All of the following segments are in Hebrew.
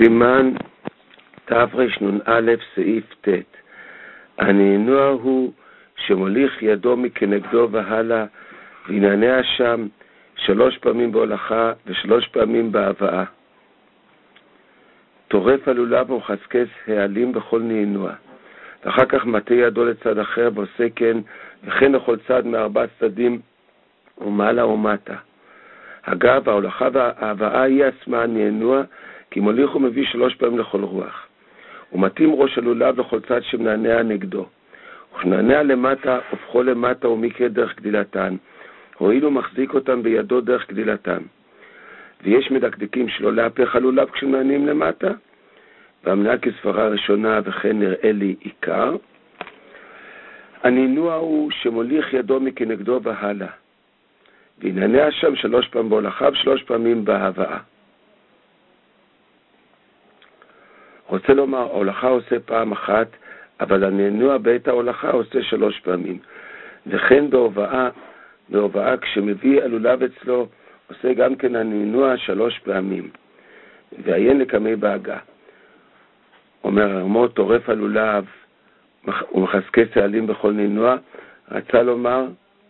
סימן תרנ"א סעיף ט'. הנענוע הוא שמוליך ידו מכנגדו והלאה, וינענע שם 3 פעמים בהולכה ו3 פעמים בהבאה. טורף על לולב ומחזקס העלים בכל נענוע, ואחר כך מטה ידו לצד אחר ועושה כן, וכן לכל צד מ4 צדדים ומעלה ומטה. אגב, ההולכה וההבאה היא עצמה הנענוע, כי מוליך ומביא 3 פעמים לכל רוח. ומתאים ראש הלולב לכל צד שמנענע נגדו. וכשנענע למטה, הופכו למטה ומקרה דרך גדילתן. הואיל ומחזיק אותם בידו דרך גדילתן. ויש מדקדקים שלא להפך הלולב כשמנענעים למטה. והמנהג כסברה ראשונה וכן נראה לי עיקר. הנענוע הוא שמוליך ידו מכנגדו והלאה. וינענע שם 3 פעמים בהולכה ו3 פעמים בהבאה. רוצה לומר, ההולכה עושה פעם אחת, אבל הנענוע בעת ההולכה עושה 3 פעמים. וכן בהובאה כשמביא הלולב אצלו, עושה גם כן הנענוע 3 פעמים. ועיין לקמי בהגה. אומר הרמו, טורף הלולב ומחזקס העלים בכל נענוע, רצה לומר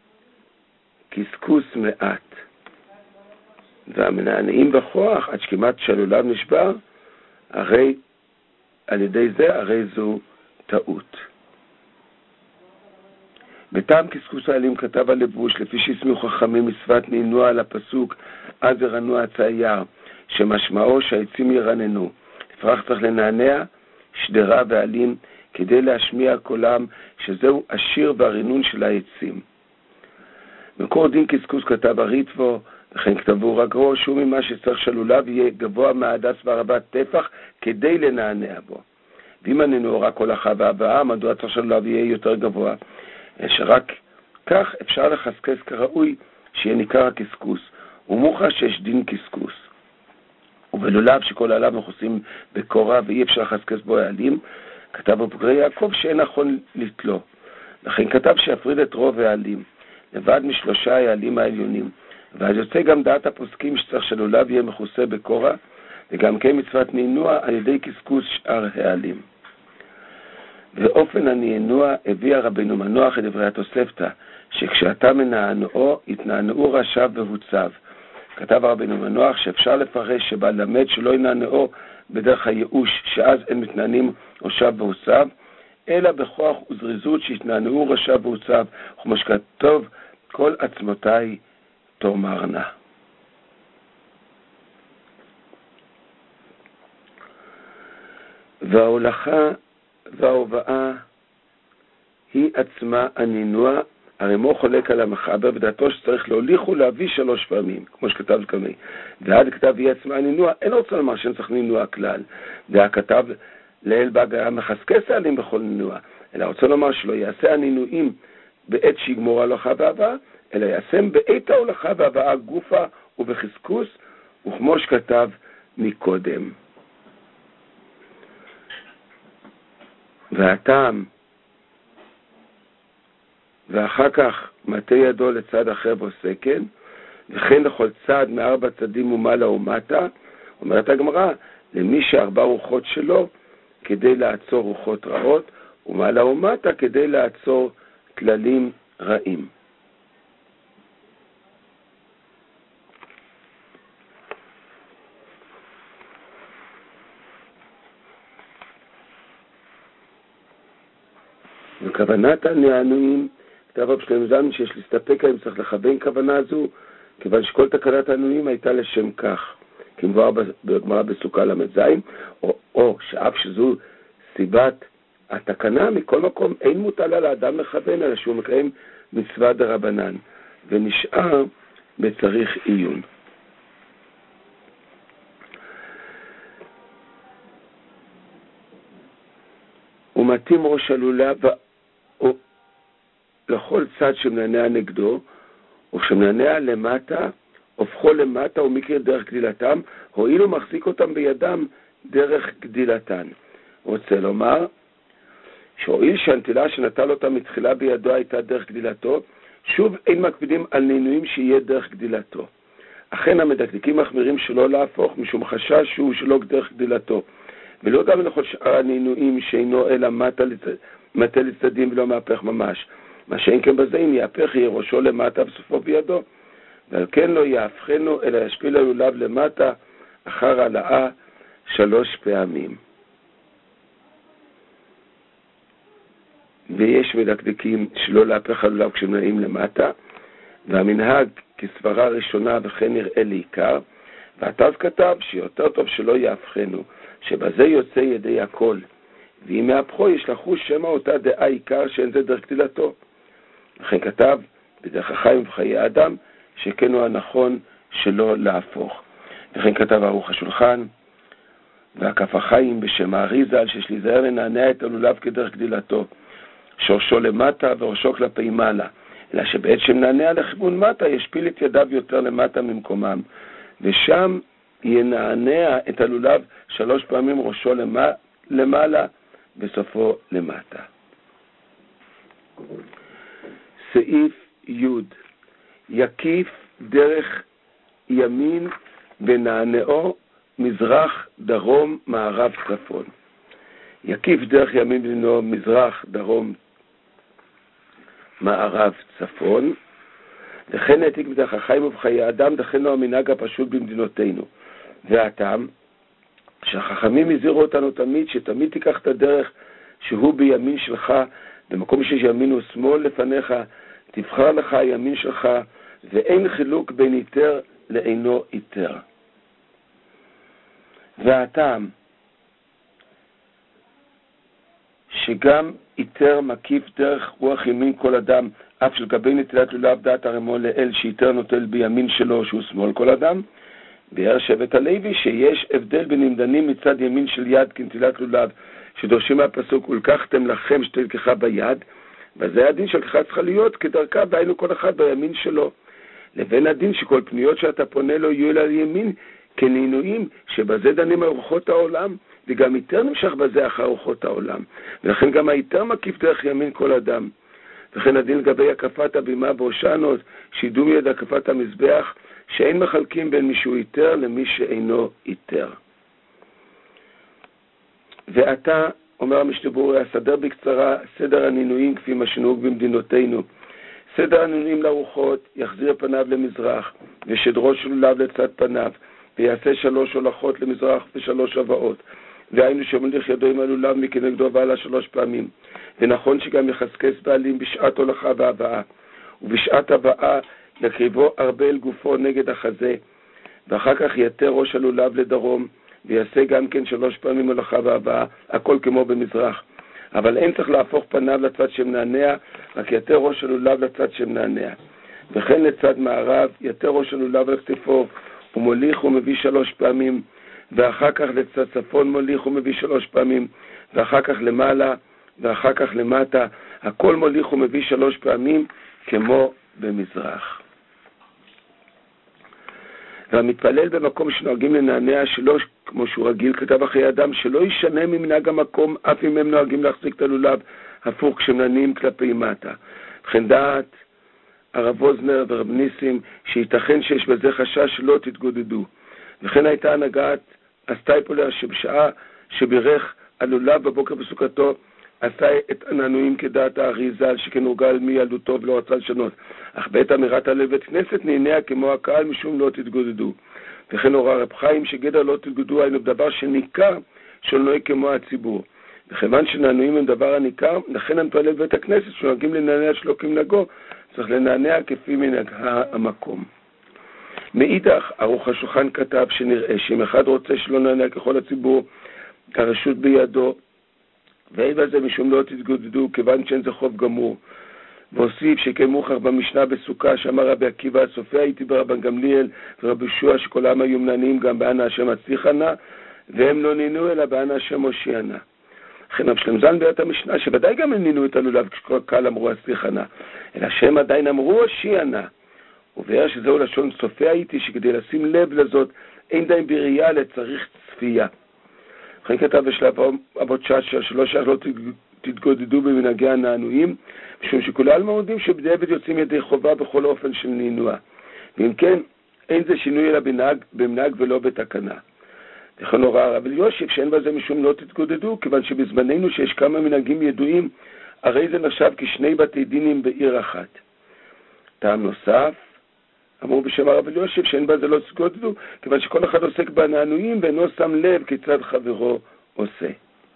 קסקוס מעט. והמנענעים בכוח עד שכמעט שהלולב נשבר, הרי על ידי זה הרי זו טעות. בטעם קסקוס העלים כתב הלבוש, לפי שהסמיכו חכמים מצוות נענוע על הפסוק, אז ירנוע עצי היער, שמשמעו שהעצים ירננו. לפרח צריך לנענע שדרה ועלים, כדי להשמיע קולם, שזהו השיר והרינון של העצים. מקור דין קסקוס כתב הריטבו, וכן כתבו רגרו, שהוא ממה שצריך שלולב יהיה גבוה מהדס והרבת טפח, כדי לנענע בו. ואם הנענוע רק הולכה והבאה, מדוע צריך שלולב יהיה יותר גבוה? שרק כך אפשר לחזקס כראוי שיהיה ניכר הקסקוס, ומוכח שיש דין קסקוס. ובלולב שכל העליו מכוסים בקורה ואי אפשר לחזקס בו העלים, כתב בבוגרי יעקב שאין נכון לתלו. לכן כתב שיפריד את רוב העלים, לבד מ3 העלים העליונים. ואז יוצא גם דעת הפוסקים שצריך שלולב יהיה מכוסה בקורה, וגם כן מצוות נענוע על ידי קסקוס שאר העלים. ואופן הנענוע הביא רבנו מנוח את דברי התוספתא, שכשאתה מנענועו, התנענעו רשב והוצב. כתב רבנו מנוח שאפשר לפרש שבא למד שלא ינענעו בדרך הייאוש, שאז אין מתנענים רשב והוצב, אלא בכוח וזריזות שהתנענעו רשב והוצב, כמו שכתוב, כל עצמותיי תאמרנה. וההולכה וההובאה היא עצמה הנענוע. הרמו חולק על המחבר ודעתו שצריך להוליך ולהביא 3 פעמים, כמו שכתב קמי. ועד כתב היא עצמה הנענוע, אין רוצה לומר שאין צריך נענוע כלל. והכתב לאל בהגה מחזקס העלים בכל נענוע, אלא רוצה לומר שלא יעשה הנענועים בעת שיגמור ההולכה וההבאה, אלא יעשם בעת ההולכה וההבאה גופה ובחזקוס, וכמו שכתב מקודם. והטעם, ואחר כך מטה ידו לצד אחר ועושה כן, וכן לכל צד מ4 צדים ומעלה ומטה, אומרת הגמרא, למי ש4 רוחות שלו, כדי לעצור רוחות רעות, ומעלה ומטה כדי לעצור כללים רעים. וכוונת הנענועים, כתב רב שלמה זלמן שיש להסתפק האם צריך לכוון כוונה זו, כיוון שכל תקנת הנענועים הייתה לשם כך, כמבואר בגמרא בסוכה ל"ז, או שאף שזו סיבת התקנה, מכל מקום אין מוטל על האדם לכוון, אלא שהוא מקיים מצווה דרבנן, ונשאר בצריך עיון. ומתאים ראש הלולב לכל צד שמנענע נגדו, וכשמנענע למטה, הופכו למטה ומקרה דרך גדילתם, הואיל ומחזיק אותם בידם דרך גדילתן. רוצה לומר, שהואיל שהנטילה שנטל אותם מתחילה בידו הייתה דרך גדילתו, שוב אין מקפידים על נענועים שיהיה דרך גדילתו. אכן המדקדקים מחמירים שלא להפוך משום חשש שהוא שלא דרך גדילתו, ולא גם לכל שאר הנינויים שאינו אלא מטה לצדדים ולא מהפך ממש. מה שאין כן בזה, אם יהפך יהיה ראשו למטה וסופו בידו, ועל כן לא יהפכנו אלא ישפיל הלולב למטה אחר העלאה 3 פעמים. ויש מדקדקים שלא להפך הלולב כשנעים למטה, והמנהג כסברה ראשונה וכן נראה לעיקר, והט"ז כתב שיותר טוב שלא יהפכנו, שבזה יוצא ידי הכל, ואם מהפכו ישלחו שמא אותה דעה עיקר שאין זה דרך גדילתו. לכן כתב בדרך החיים ובחיי האדם שכן הוא הנכון שלא להפוך. לכן כתב ערוך השולחן, והכף החיים בשם האריז"ל שיש להיזהר לנענע את הלולב כדרך גדילתו, שורשו למטה וראשו כלפי מעלה, אלא שבעת שמנענע לכיוון מטה ישפיל את ידיו יותר למטה ממקומם, ושם ינענע את הלולב 3 פעמים, ראשו למעלה בסופו למטה. סעיף י' יקיף דרך ימין ונענעו מזרח דרום מערב צפון. יקיף דרך ימין ונענעו מזרח דרום מערב צפון, וכן העתיק בדרך החיים ובחיי האדם, וכן הוא המנהג הפשוט במדינותינו. והטעם שהחכמים הזהירו אותנו תמיד, שתמיד תיקח את הדרך שהוא בימין שלך, במקום שיש ימין ושמאל לפניך, תבחר לך הימין שלך, ואין חילוק בין איתר לאינו איתר. והטעם שגם איתר מקיף דרך רוח ימין כל אדם, אף שלגבי נטילת לולב דעת הרמון לאל שאיתר נוטל בימין שלו שהוא שמאל כל אדם, ביאר שבט הלוי שיש הבדל בין נמדנים מצד ימין של יד כנטילת לולב, שדורשים מהפסוק ולקחתם לכם שתלקחה ביד, וזה הדין שלקחה צריכה להיות כדרכה, דהיינו כל אחד בימין שלו, לבין הדין שכל פניות שאתה פונה לו יהיו על ימין כנינויים, שבזה דנים ארוחות העולם, וגם איתר נמשך בזה אחר ארוחות העולם, ולכן גם האיתר מקיף דרך ימין כל אדם. וכן הדין לגבי הקפת הבימה בהושענות, שידום יד הקפת המזבח, שאין מחלקים בין מי שהוא איתר למי שאינו איתר. ועתה, אומר המשתבורי, אסדר בקצרה סדר הנינויים כפי מה שנהוג במדינותינו. סדר הנינויים לרוחות, יחזיר פניו למזרח, ושדרו של לולב לצד פניו, ויעשה 3 הולכות למזרח ו3 הבאות. והיינו שמוליך ידו עם הלולב מכנגדו ועלה 3 פעמים. ונכון שגם יחזקס בעלים בשעת הולכה והבאה, ובשעת הבאה יקריבו הרבה אל גופו נגד החזה, ואחר כך יתר ראש הלולב לדרום, ויעשה גם כן 3 פעמים הולכה והבאה, הכל כמו במזרח. אבל אין צריך להפוך פניו לצד שמנענע, רק יתר ראש הלולב לצד שמנענע. וכן לצד מערב, יתר ראש הלולב על כתפו, ומוליך ומביא 3 פעמים, ואחר כך לצד צפון מוליך ומביא 3 פעמים, ואחר כך למעלה, ואחר כך למטה, הכל מוליך ומביא 3 פעמים, כמו במזרח. והמתפלל במקום שנוהגים לנענע שלא כמו שהוא רגיל, כתב אחרי אדם, שלא ישנה ממנהג המקום, אף אם הם נוהגים להחזיק את הלולב הפוך כשמנענעים כלפי מטה. וכן דעת הרב ווזנר ורב ניסים, שייתכן שיש בזה חשש שלא תתגודדו. וכן הייתה הנהגת הסטייפולר שבשעה שבירך הלולב בבוקר בסוכתו, עשה את הנענועים כדעת האריז"ל, שכן הורגל מילדותו ולא רצה לשנות. אך בעת אמירת הלב בית כנסת נענע כמו הקהל משום לא תתגודדו. וכן הורה רב חיים שגדר לא תתגודדו היינו דבר שניכר של נוהג כמו הציבור. וכיוון שנענועים הם דבר הניכר, לכן המתפלל בבית הכנסת שנוהגים לנענע שלא כמנהגו, צריך לנענע כפי מנהג המקום. מאידך, ערוך השולחן כתב שנראה שאם אחד רוצה שלא נענע ככל הציבור, הרשות בידו, ואין בזה משום לא תתגודדו, כיוון שאין זה חוב גמור. והוסיף שכן מוכר במשנה בסוכה, שאמר רבי עקיבא, סופיה הייתי ברבן גמליאל ורבי יהושע, שכולם היו מנענעים גם באנה השם הצליחנה, והם לא נינו אלא באנה השם הושיענה. לכן רב שלמה זלמן בעת המשנה, שוודאי גם הם נינו את הלולב כשכל קהל אמרו הצליחנה, אלא שהם עדיין אמרו הושיענה. ובאר שזהו לשון סופיה הייתי, שכדי לשים לב לזאת, אין די בראייה לצריך צפייה. לכן כתב בשלב אבות שעה שלא שייך לא תתגודדו במנהגי הנענועים, משום שכולם יודעים שבדיעבד יוצאים ידי חובה בכל אופן של נינוע. ואם כן, אין זה שינוי אלא במנהג ולא בתקנה. לכן הוראה רבי יושיב שאין בזה משום לא תתגודדו, כיוון שבזמננו שיש כמה מנהגים ידועים, הרי זה נחשב כשני בתי דינים בעיר אחת. טעם נוסף, אמרו בשם הרב יושיב שאין בזה לא תתגודדו, כיוון שכל אחד עוסק בנענועים ואינו שם לב כיצד חברו עושה.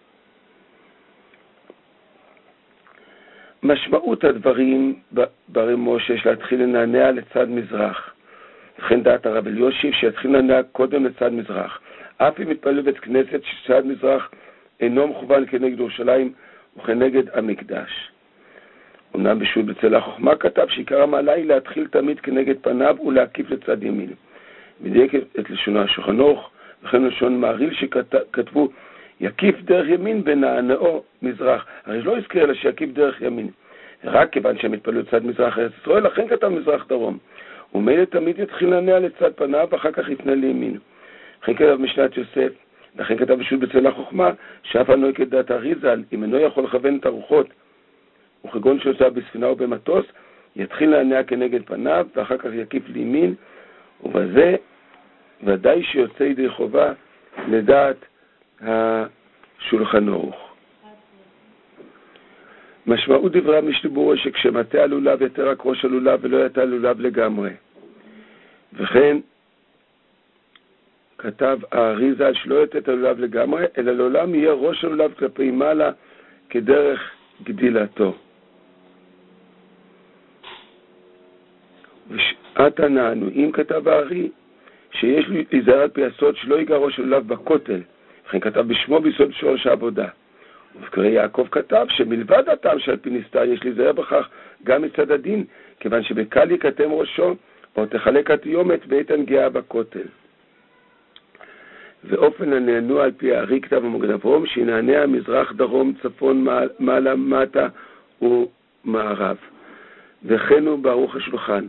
משמעות הדברים ברמו שיש להתחיל לנענע לצד מזרח. לכן דעת הרב יושיב שיתחיל לנענע קודם לצד מזרח. אף אם מתפלל בית כנסת שצד מזרח אינו מכוון כנגד ירושלים וכנגד המקדש. אמנם בשו"ת בצל החוכמה כתב שעיקר המעלה היא להתחיל תמיד כנגד פניו ולהקיף לצד ימין. מדייק את לשונו השולחן ערוך וכן לשון מעריל שכתבו יקיף דרך ימין בנענעו מזרח. הרי לא הזכיר אלא שיקיף דרך ימין. רק כיוון שהם התפללו לצד מזרח ארץ ישראל, לכן כתב מזרח דרום. ומילא תמיד יתחיל לנענע לצד פניו ואחר כך יפנה לימין. לכן כתב משנת יוסף, לכן כתב בשו"ת בצל החוכמה, שאף אינו כדעת אריז"ל, אם אינו יכול לכוון את הרוחות, וכגון שיוצא בספינה או במטוס, יתחיל לנענע כנגד פניו, ואחר כך יקיף לימין, ובזה ודאי שיוצא ידי חובה לדעת השולחן ערוך. משמעות דברי המשתברו שכשמטה הלולב יתר רק ראש הלולב ולא יתה הלולב לגמרי. וכן כתב האריז"ל שלא יתה את הלולב לגמרי, אלא לעולם יהיה ראש הלולב כלפי מעלה כדרך גדילתו. ושעת הנענועים כתב הארי שיש להיזהר על פי הסוד שלא ייגע ראש הלולב בכותל. וכן כתב בשמו ביסוד שורש העבודה. ובקרי יעקב כתב שמלבד הטעם שעל פי נסתר יש להיזהר בכך גם מצד הדין, כיוון שבקל יקטם ראשו או תחלק התיומת בעת הנגיעה בכותל. ואופן הנענוע על פי הארי כתב המגן אברהם שינענע מזרח דרום צפון מעלה מטה ומערב. וכן הוא בערוך השולחן.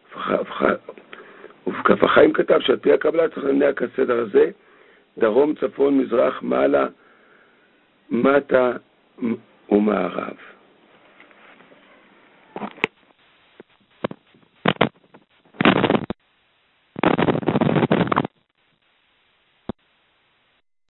ובכף החיים כתב שעל פי הקבלה צריך לנענע כסדר הזה, דרום צפון מזרח מעלה מטה ומערב.